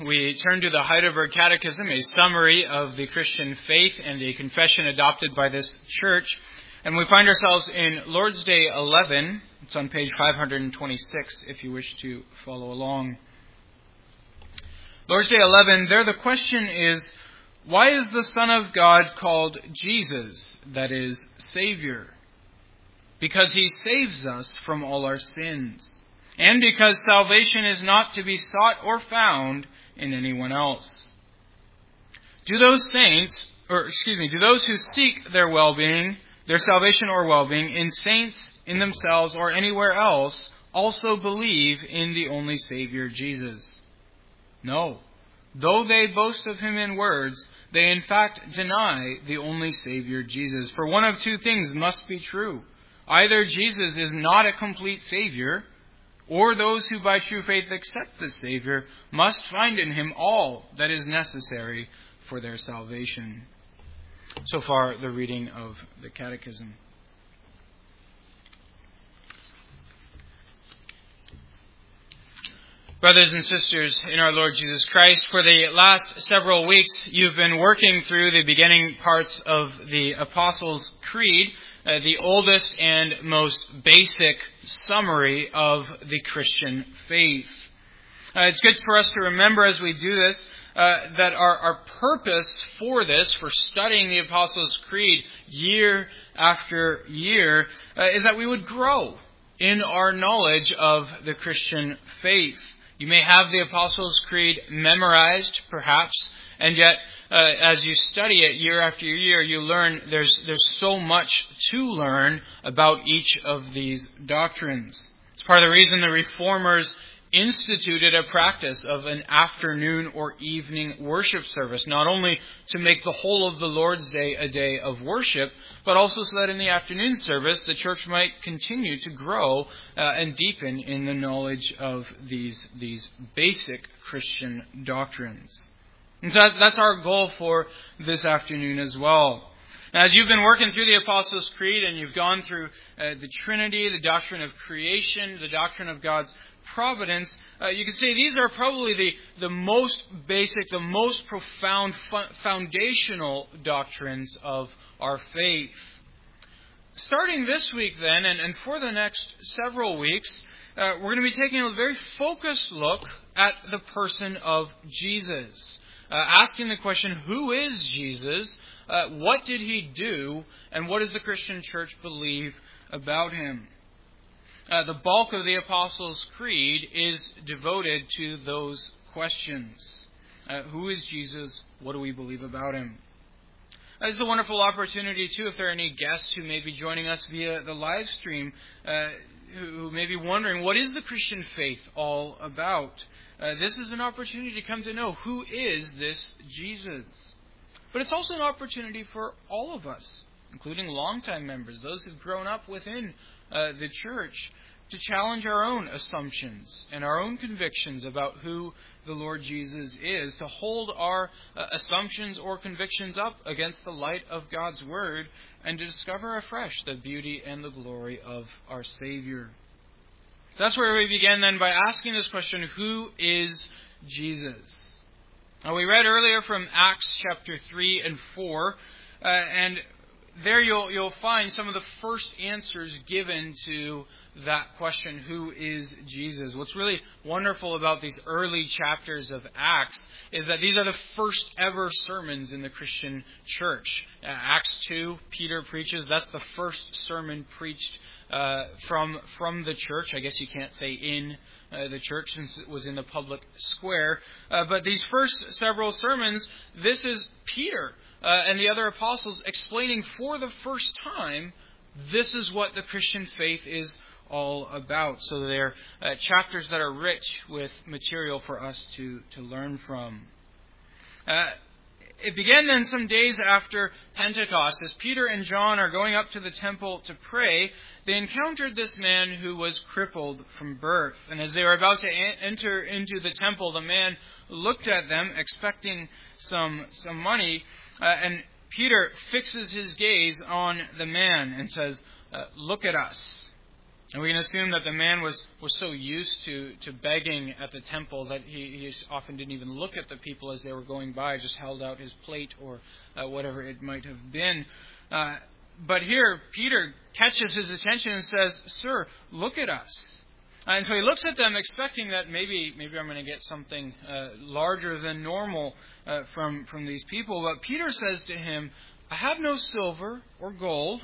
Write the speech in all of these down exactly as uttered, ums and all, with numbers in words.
We turn to the Heidelberg Catechism, a summary of the Christian faith and a confession adopted by this church. And we find ourselves in Lord's Day eleven. It's on page five hundred twenty-six if you wish to follow along. Lord's Day eleven, there the question is, why is the Son of God called Jesus, that is, Savior? Because he saves us from all our sins, and because salvation is not to be sought or found in anyone else. Do those saints, or excuse me, do those who seek their well-being, their salvation or well-being, in saints, in themselves, or anywhere else, also believe in the only Savior, Jesus? No. Though they boast of him in words, they in fact deny the only Savior, Jesus. For one of two things must be true. Either Jesus is not a complete Savior, or those who by true faith accept the Savior must find in him all that is necessary for their salvation. So far, the reading of the Catechism. Brothers and sisters in our Lord Jesus Christ, for the last several weeks you've been working through the beginning parts of the Apostles' Creed, uh, the oldest and most basic summary of the Christian faith. Uh, it's good for us to remember as we do this uh, that our, our purpose for this, for studying the Apostles' Creed year after year, uh, is that we would grow in our knowledge of the Christian faith. You may have the Apostles' Creed memorized, perhaps, and yet, uh, as you study it year after year, you learn there's there's so much to learn about each of these doctrines. It's part of the reason the Reformers instituted a practice of an afternoon or evening worship service, not only to make the whole of the Lord's Day a day of worship, but also so that in the afternoon service the church might continue to grow uh, and deepen in the knowledge of these these basic Christian doctrines. And so that's, that's our goal for this afternoon as well. Now, as you've been working through the Apostles' Creed and you've gone through uh, the Trinity, the doctrine of creation, the doctrine of God's providence, uh, you can say these are probably the, the most basic, the most profound, fu- foundational doctrines of our faith. Starting this week then, and, and for the next several weeks, uh, we're going to be taking a very focused look at the person of Jesus. Uh, asking the question, who is Jesus? Uh, what did he do? And what does the Christian church believe about him? Uh, the bulk of the Apostles' Creed is devoted to those questions. Uh, who is Jesus? What do we believe about him? Uh, this is a wonderful opportunity, too, if there are any guests who may be joining us via the live stream, uh, who may be wondering, what is the Christian faith all about? Uh, this is an opportunity to come to know, who is this Jesus? But it's also an opportunity for all of us, including longtime members, those who've grown up within uh, the church, to challenge our own assumptions and our own convictions about who the Lord Jesus is, to hold our uh, assumptions or convictions up against the light of God's Word, and to discover afresh the beauty and the glory of our Savior. That's where we begin then by asking this question, who is Jesus? Now, we read earlier from Acts chapter three and four, uh, and there you'll you'll find some of the first answers given to that question, who is Jesus? What's really wonderful about these early chapters of Acts is that these are the first ever sermons in the Christian church. Uh, Acts two, Peter preaches. That's the first sermon preached uh, from from the church. I guess you can't say in Uh, the church, since it was in the public square. Uh, but these first several sermons, this is Peter uh, and the other apostles explaining for the first time, this is what the Christian faith is all about. So they're uh, chapters that are rich with material for us to, to learn from. Uh, It began then some days after Pentecost. As Peter and John are going up to the temple to pray, they encountered this man who was crippled from birth. And as they were about to enter into the temple, the man looked at them, expecting some some money. Uh, and Peter fixes his gaze on the man and says, uh, "Look at us." And we can assume that the man was, was so used to, to begging at the temple that he, he often didn't even look at the people as they were going by, just held out his plate or uh, whatever it might have been. Uh, but here, Peter catches his attention and says, "Sir, look at us." Uh, and so he looks at them expecting that maybe maybe I'm going to get something uh, larger than normal uh, from, from these people. But Peter says to him, "I have no silver or gold,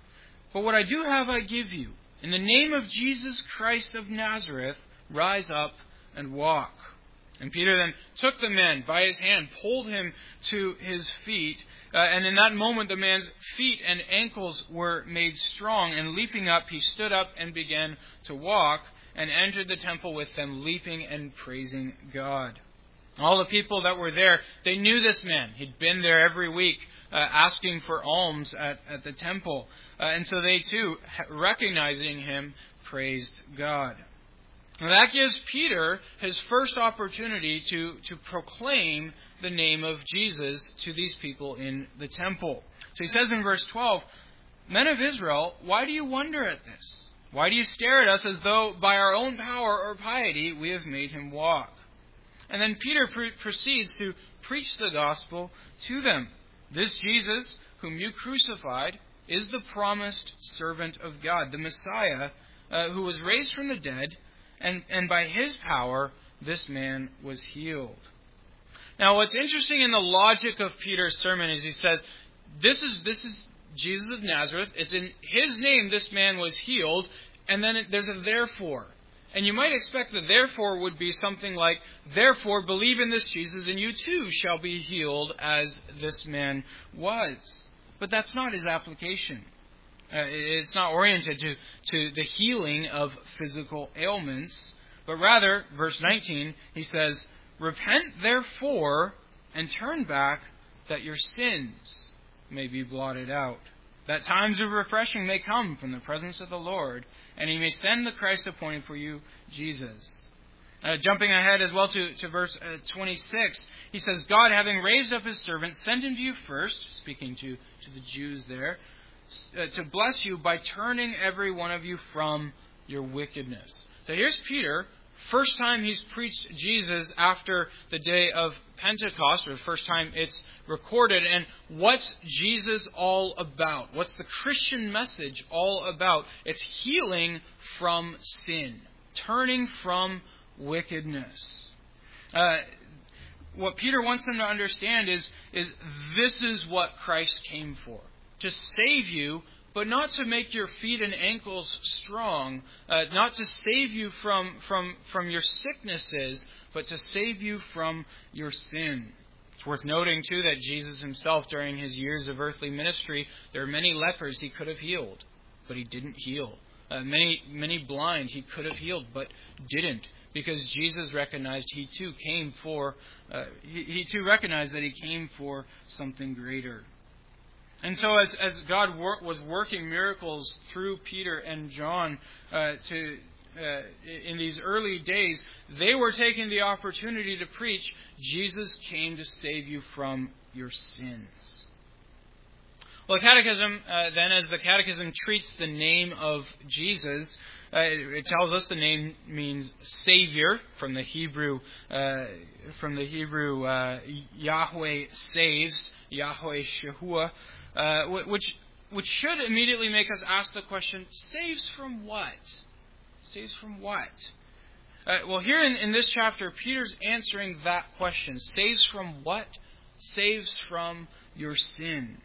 but what I do have I give you. In the name of Jesus Christ of Nazareth, rise up and walk." And Peter then took the man by his hand, pulled him to his feet, uh, and in that moment the man's feet and ankles were made strong, and leaping up he stood up and began to walk, and entered the temple with them, leaping and praising God. All the people that were there, they knew this man. He'd been there every week uh, asking for alms at, at the temple. Uh, and so they too, recognizing him, praised God. And that gives Peter his first opportunity to, to proclaim the name of Jesus to these people in the temple. So he says in verse twelve, "Men of Israel, why do you wonder at this? Why do you stare at us as though by our own power or piety we have made him walk?" And then Peter pre- proceeds to preach the gospel to them. "This Jesus, whom you crucified, is the promised servant of God, the Messiah, uh, who was raised from the dead, and, and by his power this man was healed." Now, what's interesting in the logic of Peter's sermon is he says, this is this is Jesus of Nazareth. It's in his name this man was healed, and then it, there's a therefore. And you might expect the therefore would be something like, "Therefore believe in this Jesus, and you too shall be healed as this man was." But that's not his application. Uh, it's not oriented to, to the healing of physical ailments. But rather, verse nineteen, he says, "Repent therefore and turn back, that your sins may be blotted out, that times of refreshing may come from the presence of the Lord, and he may send the Christ appointed for you, Jesus." Uh, jumping ahead as well to, to verse uh, twenty-six, he says, "God, having raised up his servant, sent him to you first," speaking to, to the Jews there, uh, "to bless you by turning every one of you from your wickedness." So here's Peter. First time he's preached Jesus after the day of Pentecost, or the first time it's recorded. And what's Jesus all about? What's the Christian message all about? It's healing from sin, turning from wickedness. Uh, what Peter wants them to understand is, is this is what Christ came for. To save you, but not to make your feet and ankles strong, uh, not to save you from, from, from your sicknesses, but to save you from your sin. It's worth noting, too, that Jesus himself, during his years of earthly ministry, there are many lepers he could have healed, but he didn't heal. Uh, many, many blind he could have healed, but didn't, because Jesus recognized he too came for, uh, he, he too recognized that he came for something greater. And so as, as God wor- was working miracles through Peter and John uh, to uh, in these early days, they were taking the opportunity to preach, Jesus came to save you from your sins. Well, the Catechism, uh, then, as the Catechism treats the name of Jesus, uh, it, it tells us the name means Savior, from the Hebrew, uh, from the Hebrew uh, Yahweh saves, Yahweh Shehuah. Uh, which which should immediately make us ask the question, saves from what? Saves from what? Uh, well, here in, in this chapter, Peter's answering that question. Saves from what? Saves from your sin.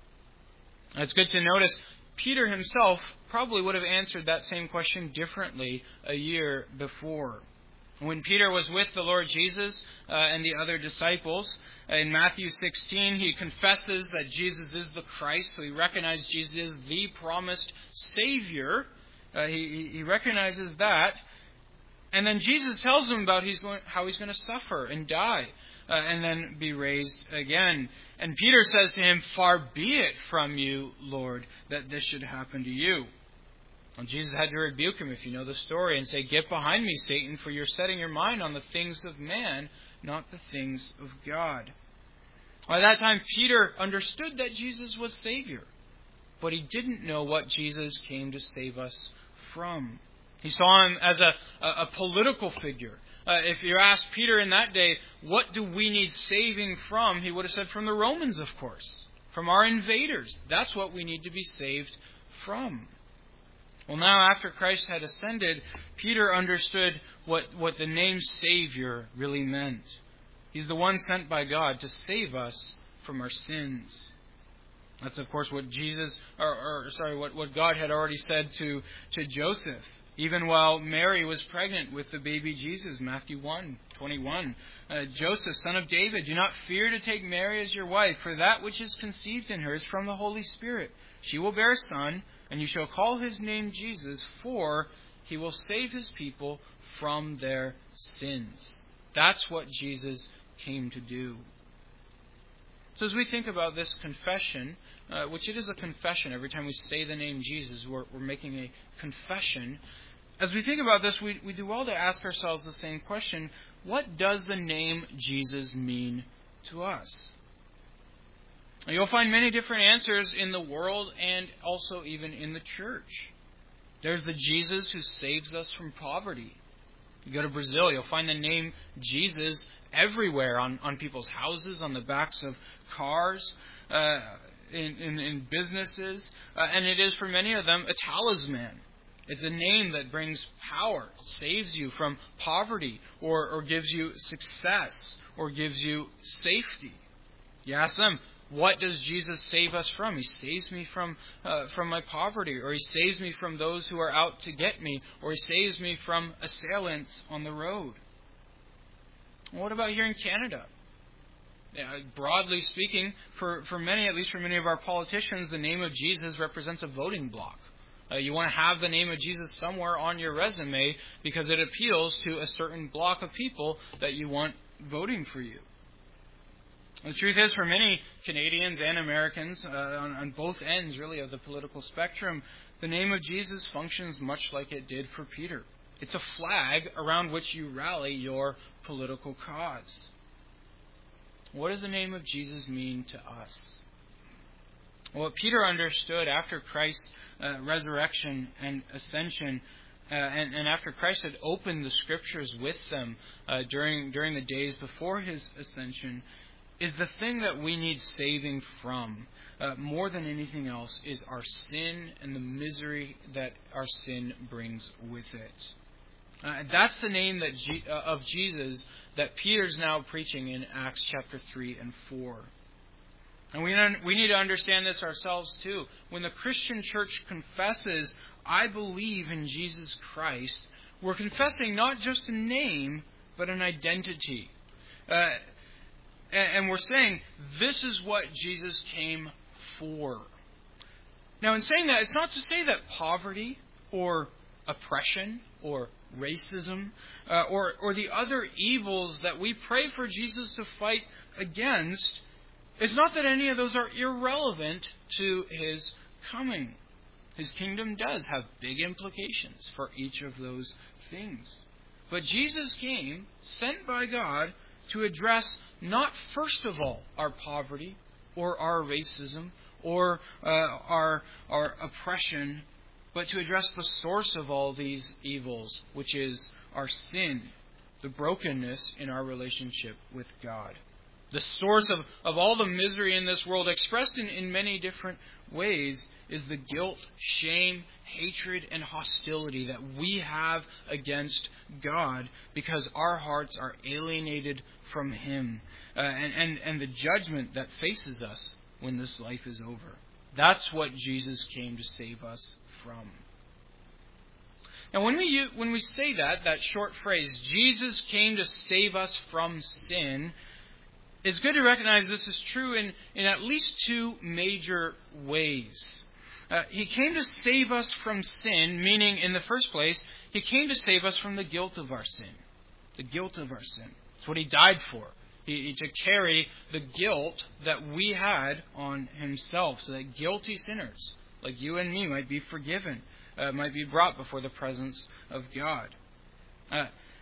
And it's good to notice Peter himself probably would have answered that same question differently a year before. When Peter was with the Lord Jesus uh, and the other disciples, uh, in Matthew sixteen, he confesses that Jesus is the Christ. So he recognized Jesus is the promised Savior. Uh, he, he recognizes that. And then Jesus tells him about he's going, how he's going to suffer and die uh, and then be raised again. And Peter says to him, "Far be it from you, Lord, that this should happen to you." And Jesus had to rebuke him, if you know the story, and say, "Get behind me, Satan, for you're setting your mind on the things of man, not the things of God." By that time, Peter understood that Jesus was Savior, but he didn't know what Jesus came to save us from. He saw him as a, a, a political figure. Uh, if you asked Peter in that day, what do we need saving from? He would have said, from the Romans, of course. From our invaders. That's what we need to be saved from. Well, now after Christ had ascended, Peter understood what, what the name Savior really meant. He's the one sent by God to save us from our sins. That's, of course, what Jesus, or, or sorry, what, what God had already said to, to Joseph, even while Mary was pregnant with the baby Jesus, Matthew one twenty-one. Uh, Joseph, son of David, do not fear to take Mary as your wife, for that which is conceived in her is from the Holy Spirit. She will bear a son, and you shall call his name Jesus, for he will save his people from their sins. That's what Jesus came to do. So as we think about this confession, uh, which it is a confession, every time we say the name Jesus, we're, we're making a confession. As we think about this, we, we do well to ask ourselves the same question: what does the name Jesus mean to us? You'll find many different answers in the world and also even in the church. There's the Jesus who saves us from poverty. You go to Brazil, you'll find the name Jesus everywhere, on, on people's houses, on the backs of cars, uh, in, in, in businesses. Uh, and it is, for many of them, a talisman. It's a name that brings power, saves you from poverty, or, or gives you success, or gives you safety. You ask them, what does Jesus save us from? He saves me from uh, from my poverty, or he saves me from those who are out to get me, or he saves me from assailants on the road. Well, what about here in Canada? Uh, broadly speaking, for, for many, at least for many of our politicians, the name of Jesus represents a voting bloc. Uh, you want to have the name of Jesus somewhere on your resume because it appeals to a certain block of people that you want voting for you. The truth is, for many Canadians and Americans, uh, on, on both ends, really, of the political spectrum, the name of Jesus functions much like it did for Peter. It's a flag around which you rally your political cause. What does the name of Jesus mean to us? Well, what Peter understood after Christ's uh, resurrection and ascension, uh, and, and after Christ had opened the Scriptures with them uh, during during the days before his ascension, is the thing that we need saving from, uh, more than anything else, is our sin and the misery that our sin brings with it. Uh, that's the name that G- uh, of Jesus that Peter's now preaching in Acts chapter three and four. And we, un- we need to understand this ourselves too. When the Christian church confesses, I believe in Jesus Christ, we're confessing not just a name, but an identity. Uh, And we're saying, this is what Jesus came for. Now, in saying that, it's not to say that poverty or oppression or racism uh, or, or the other evils that we pray for Jesus to fight against, it's not that any of those are irrelevant to his coming. His kingdom does have big implications for each of those things. But Jesus came, sent by God, to address not first of all our poverty or our racism or uh, our our oppression, but to address the source of all these evils, which is our sin, the brokenness in our relationship with God. The source of, of all the misery in this world, expressed in, in many different ways, is the guilt, shame, hatred, and hostility that we have against God because our hearts are alienated from Him, uh, and, and, and the judgment that faces us when this life is over. That's what Jesus came to save us from. Now, when we when we say that, that short phrase, Jesus came to save us from sin, it's good to recognize this is true in, in at least two major ways. Uh, he came to save us from sin, meaning, in the first place, He came to save us from the guilt of our sin. The guilt of our sin. That's what He died for. He, to carry the guilt that we had on Himself, so that guilty sinners, like you and me, might be forgiven, uh, might be brought before the presence of God. Uh,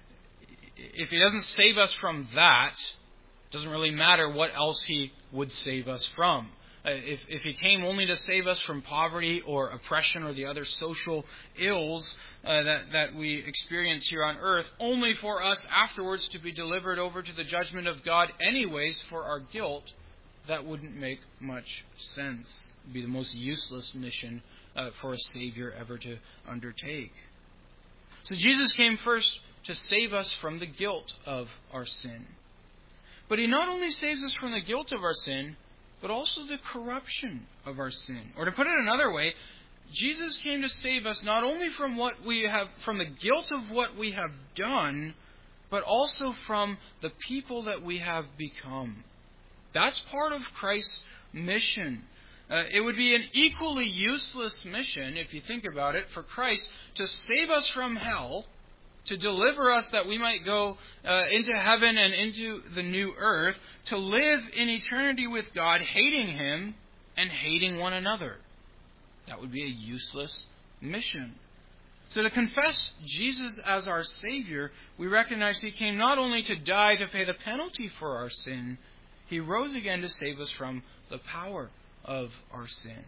if He doesn't save us from that, it doesn't really matter what else He would save us from. Uh, if, if He came only to save us from poverty or oppression or the other social ills uh, that, that we experience here on earth, only for us afterwards to be delivered over to the judgment of God anyways for our guilt, that wouldn't make much sense. It would be the most useless mission uh, for a Savior ever to undertake. So Jesus came first to save us from the guilt of our sin. But He not only saves us from the guilt of our sin, but also the corruption of our sin. Or to put it another way, Jesus came to save us not only from what we have, from the guilt of what we have done, but also from the people that we have become. That's part of Christ's mission. Uh, it would be an equally useless mission, if you think about it, for Christ to save us from hell, to deliver us that we might go uh, into heaven and into the new earth, to live in eternity with God, hating Him and hating one another. That would be a useless mission. So to confess Jesus as our Savior, we recognize He came not only to die to pay the penalty for our sin, He rose again to save us from the power of our sin.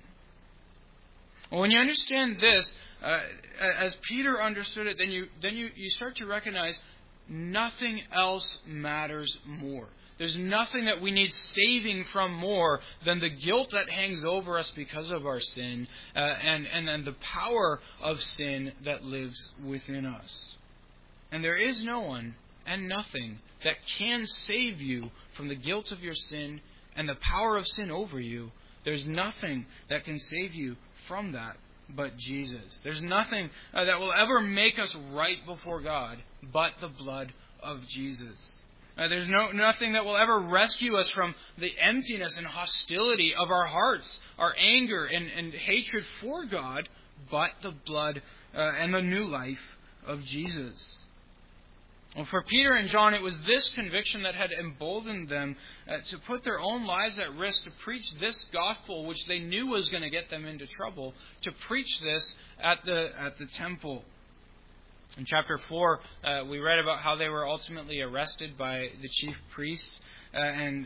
Well, when you understand this, uh, as Peter understood it, then you then you, you start to recognize nothing else matters more. There's nothing that we need saving from more than the guilt that hangs over us because of our sin uh, and, and, and the power of sin that lives within us. And there is no one and nothing that can save you from the guilt of your sin and the power of sin over you. There's nothing that can save you from that but Jesus. There's nothing uh, that will ever make us right before God but the blood of Jesus. Uh, there's no nothing that will ever rescue us from the emptiness and hostility of our hearts, our anger and, and hatred for God, but the blood uh, and the new life of Jesus. Well, for Peter and John, it was this conviction that had emboldened them uh, to put their own lives at risk to preach this gospel, which they knew was going to get them into trouble, to preach this at the at the temple. In chapter four, uh, we read about how they were ultimately arrested by the chief priests, uh, and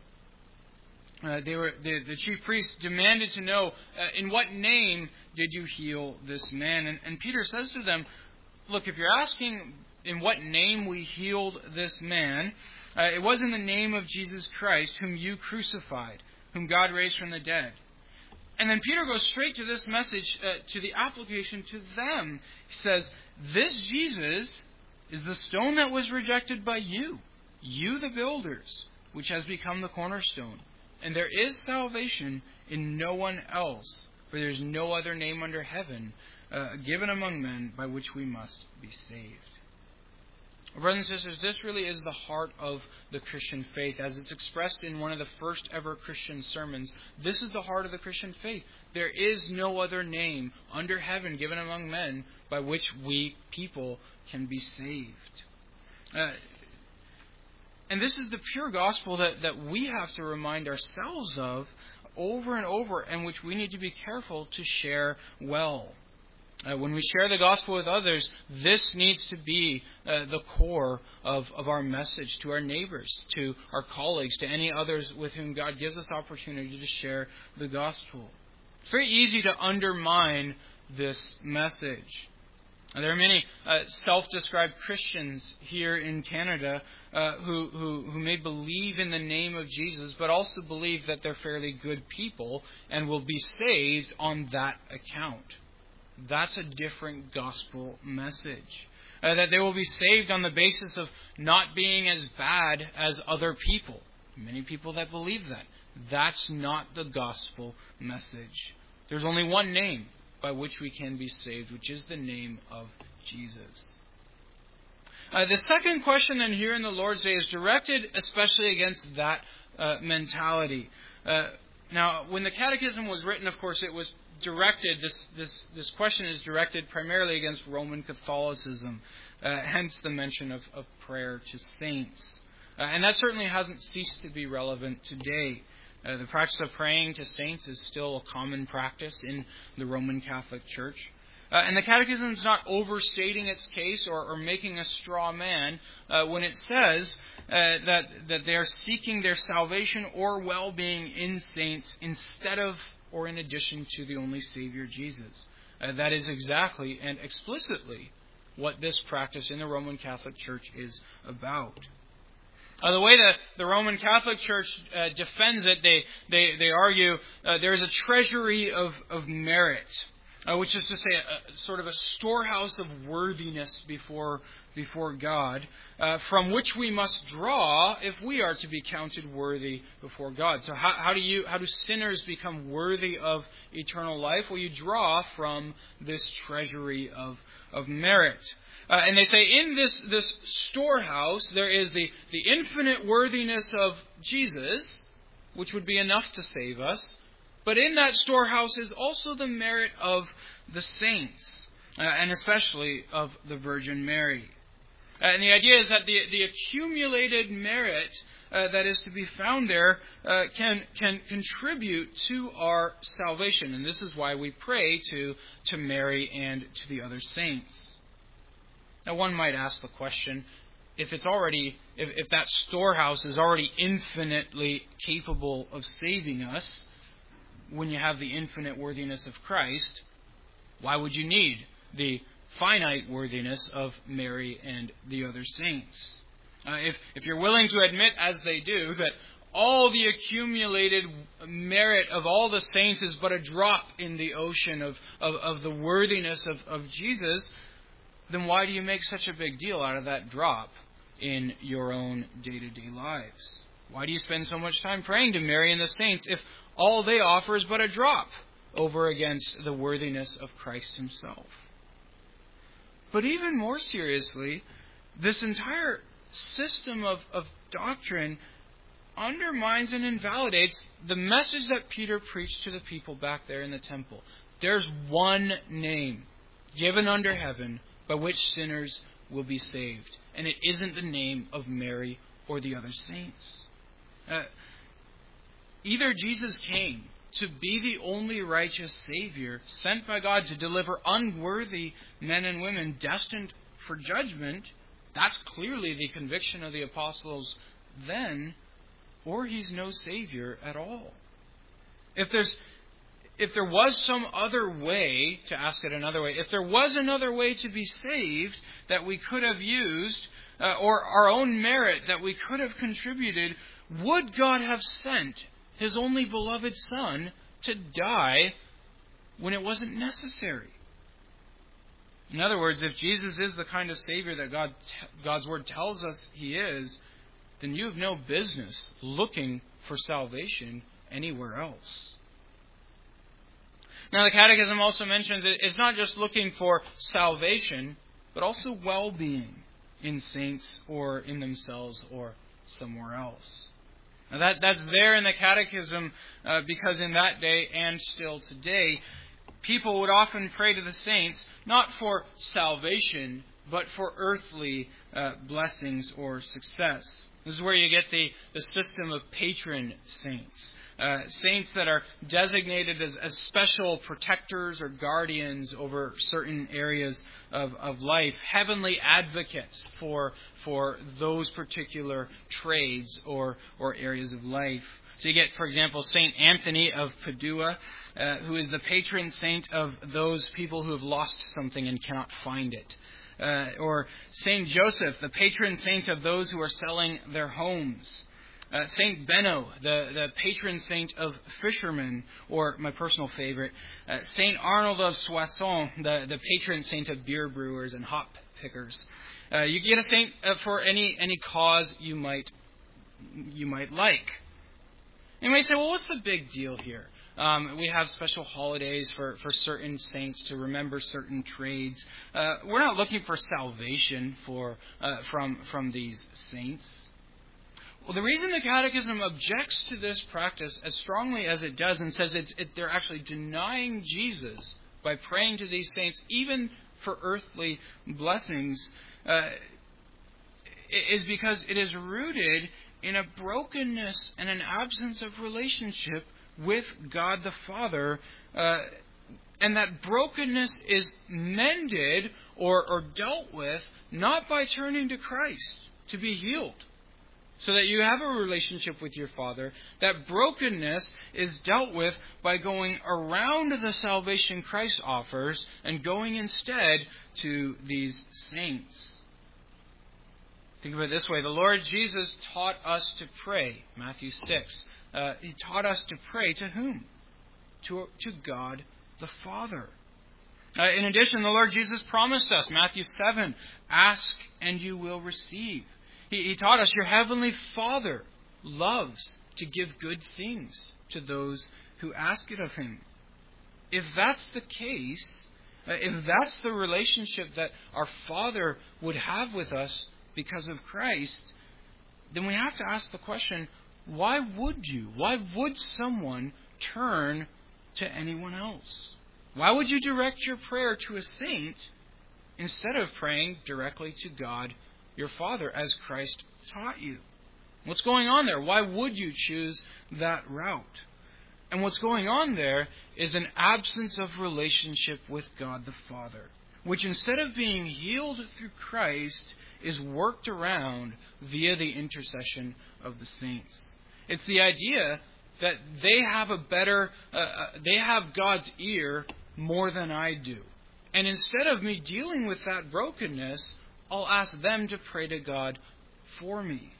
uh, uh, they were the, the chief priests demanded to know, uh, in what name did you heal this man? And, and Peter says to them, look, if you're asking in what name we healed this man, uh, it was in the name of Jesus Christ, whom you crucified, whom God raised from the dead. And then Peter goes straight to this message, uh, to the application to them. He says, this Jesus is the stone that was rejected by you, you the builders, which has become the cornerstone. And there is salvation in no one else, for there is no other name under heaven uh, given among men by which we must be saved. Brothers and sisters, this really is the heart of the Christian faith. As it's expressed in one of the first ever Christian sermons, this is the heart of the Christian faith. There is no other name under heaven given among men by which we people can be saved. Uh, and this is the pure gospel that, that we have to remind ourselves of over and over, and which we need to be careful to share well. Uh, when we share the gospel with others, this needs to be uh, the core of, of our message to our neighbors, to our colleagues, to any others with whom God gives us opportunity to share the gospel. It's very easy to undermine this message. Uh, there are many uh, self-described Christians here in Canada uh, who, who, who may believe in the name of Jesus, but also believe that they're fairly good people and will be saved on that account. That's a different gospel message. Uh, that they will be saved on the basis of not being as bad as other people. Many people that believe that. That's not the gospel message. There's only one name by which we can be saved, which is the name of Jesus. Uh, the second question then here in the Lord's Day is directed especially against that uh, mentality. Uh, now, when the Catechism was written, of course, it was directed, this, this, this question is directed primarily against Roman Catholicism, uh, hence the mention of, of prayer to saints. Uh, and that certainly hasn't ceased to be relevant today. Uh, the practice of praying to saints is still a common practice in the Roman Catholic Church. Uh, and the Catechism is not overstating its case or, or making a straw man uh, when it says uh, that, that they are seeking their salvation or well-being in saints instead of or in addition to the only Savior, Jesus. Uh, that is exactly and explicitly what this practice in the Roman Catholic Church is about. Uh, the way that the Roman Catholic Church uh, defends it, they they, they argue uh, there is a treasury of, of merit. Uh, which is to say, a, a, sort of a storehouse of worthiness before before God, uh, from which we must draw if we are to be counted worthy before God. So, how, how do you how do sinners become worthy of eternal life? Well, you draw from this treasury of of merit, uh, and they say in this this storehouse there is the the infinite worthiness of Jesus, which would be enough to save us. But in that storehouse is also the merit of the saints, uh, and especially of the Virgin Mary. Uh, and the idea is that the, the accumulated merit uh, that is to be found there uh, can can contribute to our salvation. And this is why we pray to, to Mary and to the other saints. Now one might ask the question, if it's already if, if that storehouse is already infinitely capable of saving us, when you have the infinite worthiness of Christ, why would you need the finite worthiness of Mary and the other saints? Uh, if, if you're willing to admit, as they do, that all the accumulated merit of all the saints is but a drop in the ocean of, of, of the worthiness of, of Jesus, then why do you make such a big deal out of that drop in your own day-to-day lives? Why do you spend so much time praying to Mary and the saints if all they offer is but a drop over against the worthiness of Christ himself? But even more seriously, this entire system of, of doctrine undermines and invalidates the message that Peter preached to the people back there in the temple. There's one name given under heaven by which sinners will be saved. And it isn't the name of Mary or the other saints. Uh, Either Jesus came to be the only righteous Savior sent by God to deliver unworthy men and women destined for judgment. That's clearly the conviction of the apostles then, or he's no Savior at all. If there's if there was some other way, to ask it another way, if there was another way to be saved that we could have used, uh, or our own merit that we could have contributed, would God have sent His only beloved Son to die when it wasn't necessary? In other words, if Jesus is the kind of Savior that God, God's Word tells us He is, then you have no business looking for salvation anywhere else. Now, the Catechism also mentions it's not just looking for salvation, but also well-being in saints or in themselves or somewhere else. Now that, that's there in the Catechism uh, because in that day and still today, people would often pray to the saints not for salvation, but for earthly uh, blessings or success. This is where you get the, the system of patron saints. Uh, saints that are designated as, as special protectors or guardians over certain areas of, of life, heavenly advocates for for those particular trades or or areas of life. So you get, for example, Saint Anthony of Padua, uh, who is the patron saint of those people who have lost something and cannot find it. Uh, or Saint Joseph, the patron saint of those who are selling their homes. Uh, Saint Benno, the, the patron saint of fishermen, or my personal favorite, uh, Saint Arnold of Soissons, the, the patron saint of beer brewers and hop pickers. Uh, you get a saint uh, for any any cause you might you might like. You might say, well, what's the big deal here? Um, we have special holidays for, for certain saints to remember certain trades. Uh, we're not looking for salvation for uh, from from these saints. Well, the reason the Catechism objects to this practice as strongly as it does and says it's, it, they're actually denying Jesus by praying to these saints, even for earthly blessings, uh, is because it is rooted in a brokenness and an absence of relationship with God the Father, uh, And that brokenness is mended or, or dealt with not by turning to Christ to be healed, so that you have a relationship with your Father. That brokenness is dealt with by going around the salvation Christ offers and going instead to these saints. Think of it this way. The Lord Jesus taught us to pray. Matthew six. Uh, he taught us to pray to whom? To, to God the Father. Uh, in addition, the Lord Jesus promised us, Matthew seven, ask and you will receive. He, he taught us your heavenly Father loves to give good things to those who ask it of Him. If that's the case, uh, if that's the relationship that our Father would have with us because of Christ, then we have to ask the question, why would you? Why would someone turn to anyone else? Why would you direct your prayer to a saint instead of praying directly to God, your Father, as Christ taught you? What's going on there? Why would you choose that route? And what's going on there is an absence of relationship with God the Father, which instead of being healed through Christ, is worked around via the intercession of the saints. It's the idea that they have a better, uh, they have God's ear more than I do. And instead of me dealing with that brokenness, I'll ask them to pray to God for me.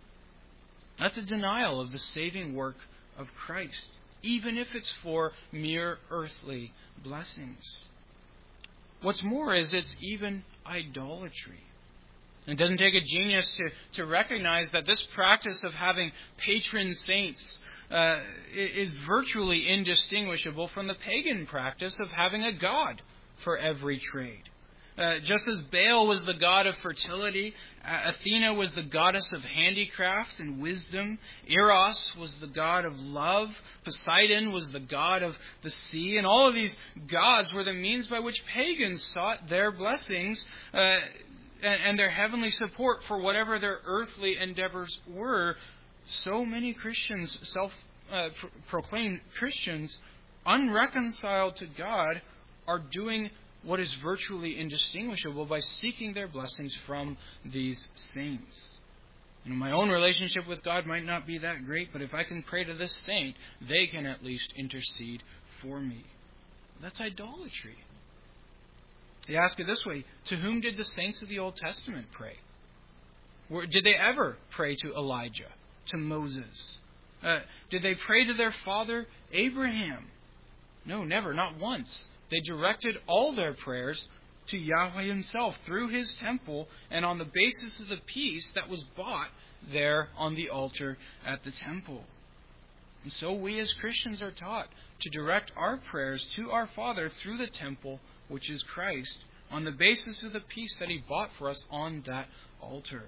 That's a denial of the saving work of Christ, even if it's for mere earthly blessings. What's more is it's even idolatry. It doesn't take a genius to, to recognize that this practice of having patron saints uh, is virtually indistinguishable from the pagan practice of having a god for every trade. Uh, just as Baal was the god of fertility, uh, Athena was the goddess of handicraft and wisdom, Eros was the god of love, Poseidon was the god of the sea, and all of these gods were the means by which pagans sought their blessings uh, and, and their heavenly support for whatever their earthly endeavors were. So many Christians, self-proclaimed uh, Christians, unreconciled to God, are doing what is virtually indistinguishable by seeking their blessings from these saints. You know, my own relationship with God might not be that great, but if I can pray to this saint, they can at least intercede for me. That's idolatry. They ask it this way, to whom did the saints of the Old Testament pray? Did they ever pray to Elijah, to Moses? Uh, did they pray to their father Abraham? No, never, not once. They directed all their prayers to Yahweh Himself through His temple and on the basis of the peace that was bought there on the altar at the temple. And so we as Christians are taught to direct our prayers to our Father through the temple, which is Christ, on the basis of the peace that He bought for us on that altar.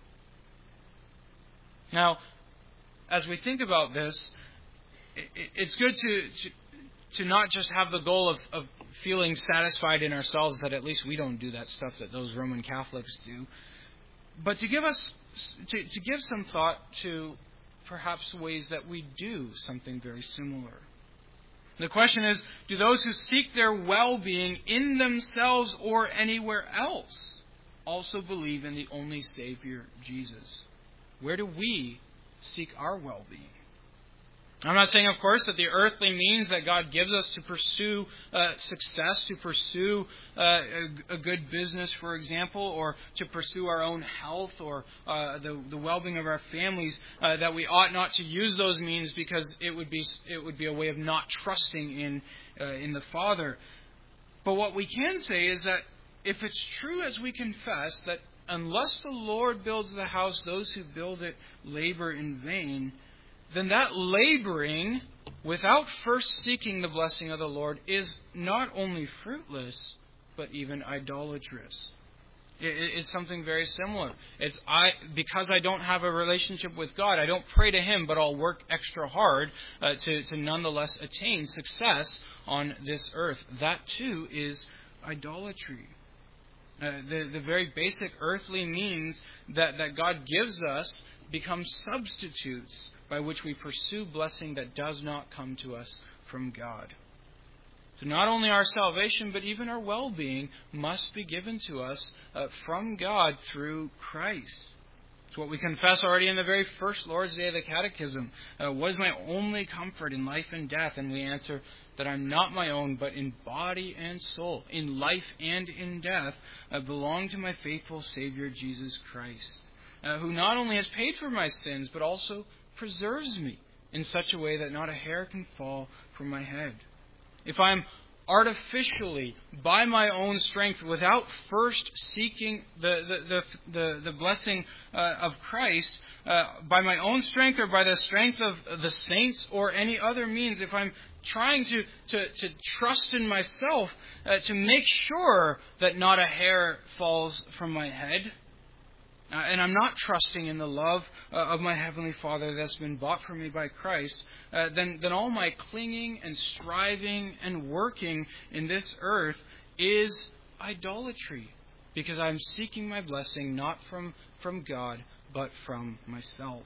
Now, as we think about this, it's good to, to to not just have the goal of, of feeling satisfied in ourselves that at least we don't do that stuff that those Roman Catholics do, but to give us to, to give some thought to perhaps ways that we do something very similar. The question is, do those who seek their well-being in themselves or anywhere else also believe in the only Savior, Jesus? Where do we seek our well-being? I'm not saying, of course, that the earthly means that God gives us to pursue uh, success, to pursue uh, a, a good business, for example, or to pursue our own health or uh, the, the well-being of our families, uh, that we ought not to use those means because it would be it would be a way of not trusting in uh, in the Father. But what we can say is that if it's true as we confess that unless the Lord builds the house, those who build it labor in vain, then that laboring without first seeking the blessing of the Lord is not only fruitless, but even idolatrous. It's something very similar. It's I because I don't have a relationship with God, I don't pray to Him, but I'll work extra hard uh, to, to nonetheless attain success on this earth. That too is idolatry. Uh, the, the very basic earthly means that, that God gives us become substitutes by which we pursue blessing that does not come to us from God. So not only our salvation, but even our well-being must be given to us uh, from God through Christ. It's what we confess already in the very first Lord's Day of the Catechism. Uh, what is my only comfort in life and death? And we answer that I'm not my own, but in body and soul, in life and in death, I belong to my faithful Savior Jesus Christ, uh, who not only has paid for my sins, but also preserves me in such a way that not a hair can fall from my head. If I'm artificially, by my own strength, without first seeking the the the, the, the blessing uh, of Christ, uh, by my own strength or by the strength of the saints or any other means, if I'm trying to, to, to trust in myself uh, to make sure that not a hair falls from my head, Uh, and I'm not trusting in the love uh, of my Heavenly Father that's been bought for me by Christ, uh, then, then all my clinging and striving and working in this earth is idolatry, because I'm seeking my blessing not from, from God, but from myself.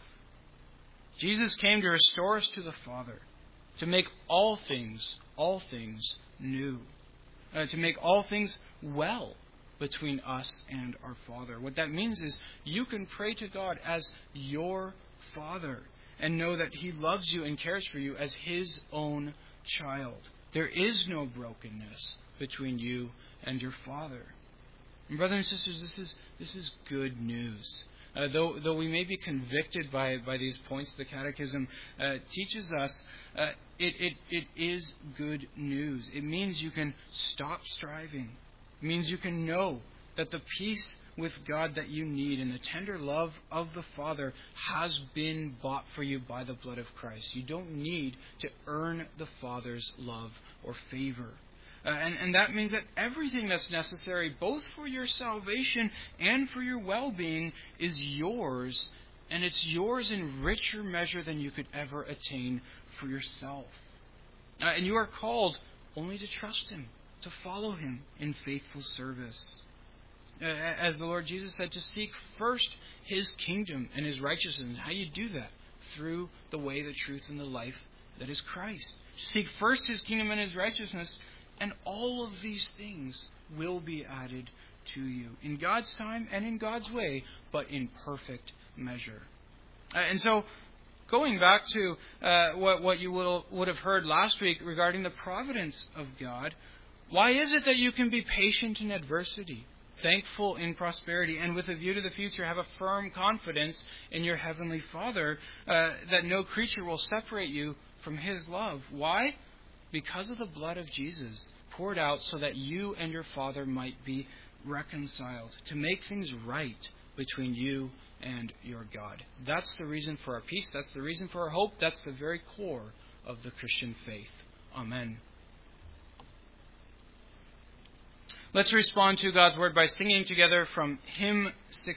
Jesus came to restore us to the Father, to make all things, all things new, uh, to make all things well between us and our Father. What that means is you can pray to God as your Father and know that He loves you and cares for you as His own child. There is no brokenness between you and your Father. And brothers and sisters, this is this is good news. Uh, though though we may be convicted by, by these points, the Catechism uh, teaches us uh, it, it it is good news. It means you can stop striving. It means you can know that the peace with God that you need and the tender love of the Father has been bought for you by the blood of Christ. You don't need to earn the Father's love or favor. Uh, and, and that means that everything that's necessary, both for your salvation and for your well-being, is yours. And it's yours in richer measure than you could ever attain for yourself. Uh, and you are called only to trust Him, to follow Him in faithful service. Uh, as the Lord Jesus said, to seek first His kingdom and His righteousness. And how you do that? Through the way, the truth, and the life that is Christ. To seek first His kingdom and His righteousness, and all of these things will be added to you in God's time and in God's way, but in perfect measure. Uh, and so, going back to uh, what, what you will, would have heard last week regarding the providence of God, why is it that you can be patient in adversity, thankful in prosperity, and with a view to the future have a firm confidence in your Heavenly Father uh, that no creature will separate you from His love? Why? Because of the blood of Jesus poured out so that you and your Father might be reconciled, to make things right between you and your God. That's the reason for our peace. That's the reason for our hope. That's the very core of the Christian faith. Amen. Let's respond to God's Word by singing together from Hymn six.